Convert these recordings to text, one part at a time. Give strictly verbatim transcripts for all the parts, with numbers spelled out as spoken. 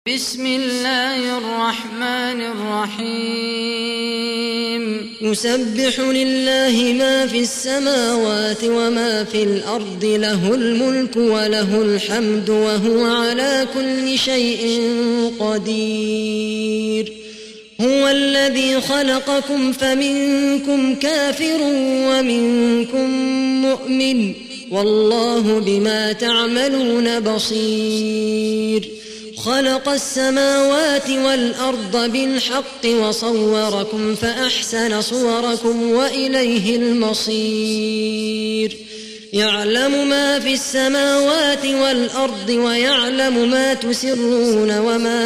بسم الله الرحمن الرحيم يسبح لله ما في السماوات وما في الأرض له الملك وله الحمد وهو على كل شيء قدير هو الذي خلقكم فمنكم كافر ومنكم مؤمن والله بما تعملون بصير خلق السماوات والأرض بالحق وصوركم فأحسن صوركم وإليه المصير يعلم ما في السماوات والأرض ويعلم ما تسرون وما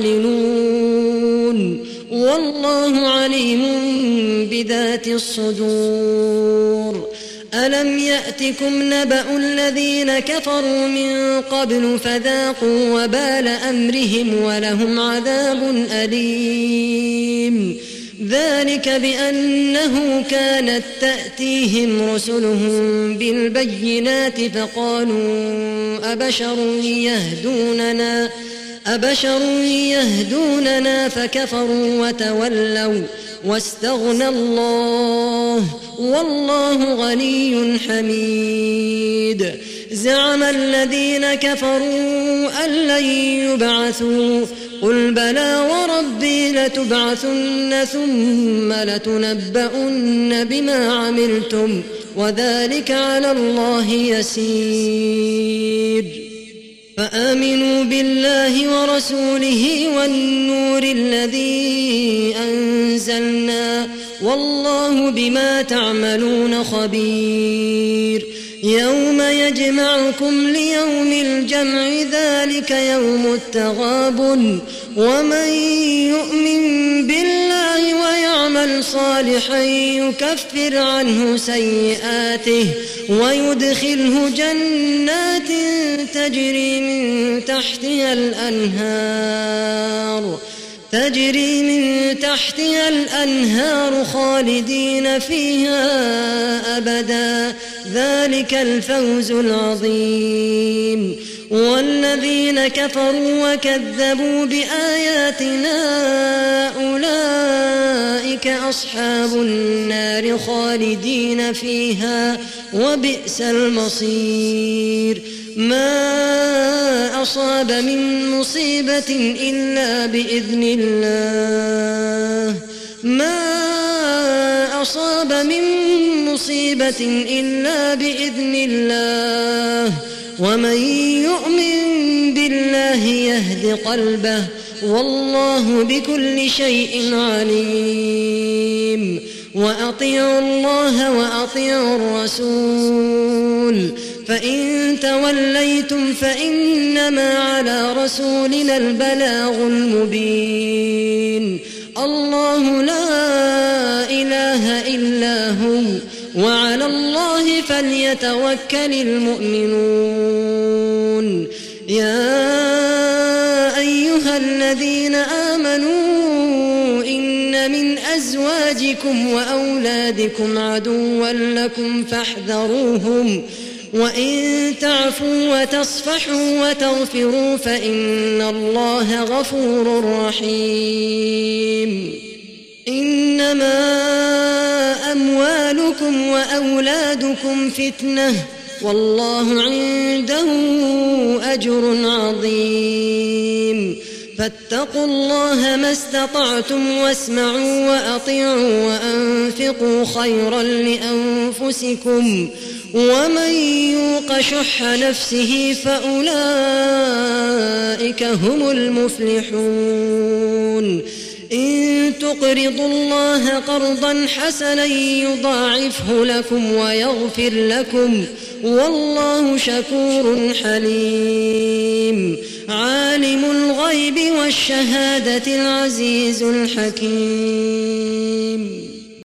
تعلنون والله عليم بذات الصدور ألم يأتكم نبأ الذين كفروا من قبل فذاقوا وبال أمرهم ولهم عذاب أليم ذلك بأنه كانت تأتيهم رسلهم بالبينات فقالوا أبشر يهدوننا أبشر يهدوننا فكفروا وتولوا واستغنى الله والله غني حميد زعم الذين كفروا أن لن يبعثوا قل بلى وربي لتبعثن ثم لتنبؤن بما عملتم وذلك على الله يسير فآمنوا بالله ورسوله والنور الذي أنزلنا والله بما تعملون خبير يوم يجمعكم ليوم الجمع ذلك يوم التغابن ومن يؤمن بالله ويعمل صالحا يكفر عنه سيئاته ويدخله جنات تجري من تحتها الأنهار تجري من تحتها الأنهار خالدين فيها أبدا ذلك الفوز العظيم والذين كفروا وكذبوا بآياتنا أولئك أصحاب النار خالدين فيها وبئس المصير ما أصاب من مصيبة إلا بإذن الله ما أصاب من مصيبة إلا بإذن الله ومن يؤمن بالله يهد قلبه والله بكل شيء عليم وأطيعوا الله وأطيعوا الرسول فإن توليتم فإنما على رسولنا البلاغ المبين الله لا إله إلا هو وعلى الله فليتوكل المؤمنون يا أيها الذين آمنوا إن من أزواجكم وأولادكم عدوا لكم فاحذروهم وإن تعفوا وتصفحوا وتغفروا فإن الله غفور رحيم إنما أموالكم وأولادكم فتنة والله عنده أجر عظيم فاتقوا الله ما استطعتم واسمعوا وأطيعوا وأنفقوا خيرا لأنفسكم ومن يوق شح نفسه فأولئك هم المفلحون إن تقرضوا الله قرضا حسنا يضاعفه لكم ويغفر لكم والله شكور حليم عالم الغيب والشهادة العزيز الحكيم